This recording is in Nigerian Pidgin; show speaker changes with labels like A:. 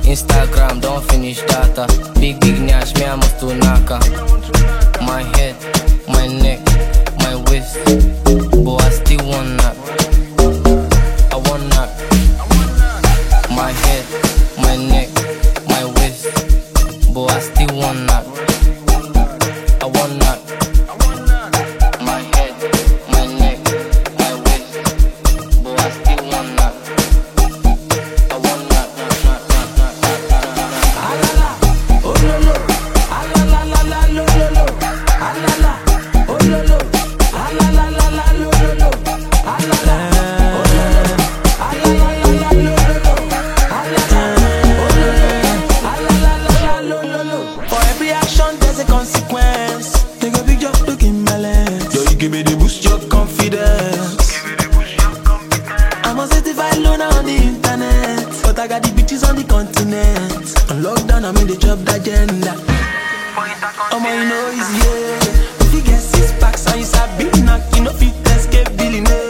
A: Instagram, don't finish data. Big nyash, me I must to naka. My head, my neck, my waist, but I still want that. I want that. My head, my neck, my waist, but I still want that. I want that. My head, my neck, my waist, but I still want that. I want that.
B: Alala, oh lolo, alala la la lo lo, alala, oh lolo, alala la la lo lo, alala, oh lolo, alala la la lo lo, alala, oh lolo, alala la la lo lo. For every action there's a consequence. Take a big job to give me balance. Yo, you give me the boost your confidence. I'm a certified loner on the internet, but I got the bitches on the continent. On lockdown, I'm in the job agenda. Oh my, you know it's yeah. If you get 6 packs on your sabi knock, you know fit escape billionaire.